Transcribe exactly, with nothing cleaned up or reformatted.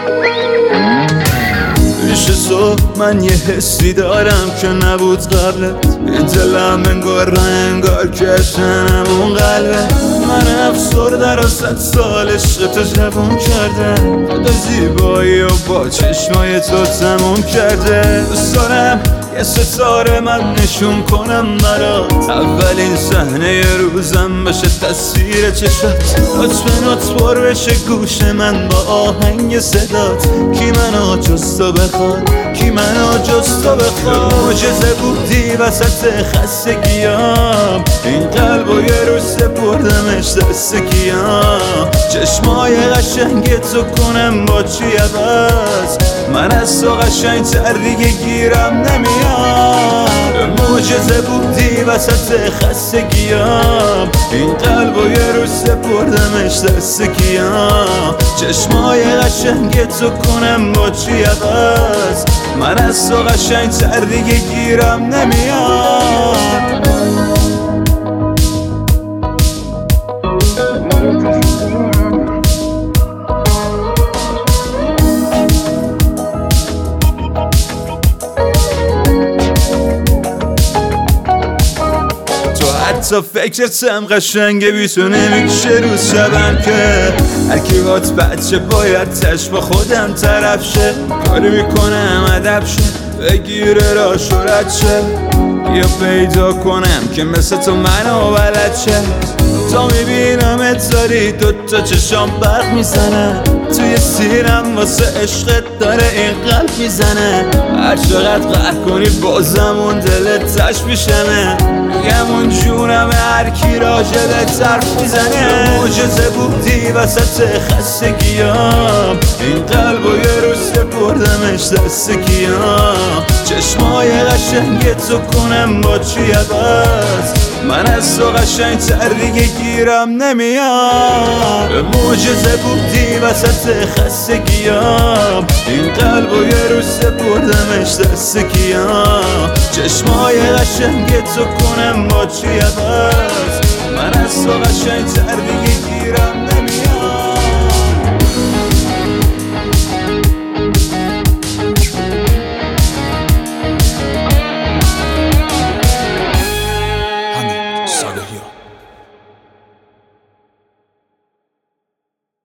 پیش تو من یه حسی دارم که نبود قبلت، این دلم انگار را انگار کشنم اون قلبه. من افسرده را صد سال عشق تو جوون کرده، خدا زیبایی و با چشمای تو تموم کرده. دوست دارم یه ستاره من نشون کنم برات، اولین صحنه روزم بشه تصویر چشات. نوت به نوت پر بشه گوش من با آهنگ صدات، کی منو جز تو بخواد، کی منو جز تو بخواد. معجزه بودی وسط خستگیام، این قلب و یه روز سپردمش دست کیام. چشمای قشنگ تو کنم با چی عوض، من از تو قشنگ تر دیگه گیرم نمیاد. معجزه بودی وسط خستگیام، این قلب و یه روز سپردمش دست کیام. چشمای قشنگ تو کنم با چی عوض، من از تو قشنگ تر دیگه گیرم نمیاد. حتی فکرتم قشنگه بی تو نمیشه روز شبم که هر کی بات بچه باید تش با خودم طرف شه. کاری میکنم ادب شه بگیره را شورت شه، یا پیدا کنم که مثل تو منو بلد شه. تا میبینم اتاری دوتا چشام برق میزنه، توی سینم واسه عشقت داره این قلب میزنه. هر چقدر قهر کنی بازم اون دلت تش میشمه، میگم اون جونم هر کی راجبت حرف میزنه. معجزه بودی وسط خستگیام، این قلب و یه روز سپردمش دست کیام. چشمای قشنگ تو کنم با چی عوض، من از تو قشنگ تر دیگه گیرم نمیاد. معجزه بودی وسط خستگیام، این قلب و یه روز سپردمش دست کیام. چشمای قشنگ تو کنم با چی عوض، من از تو قشنگ تر دیگه گیرم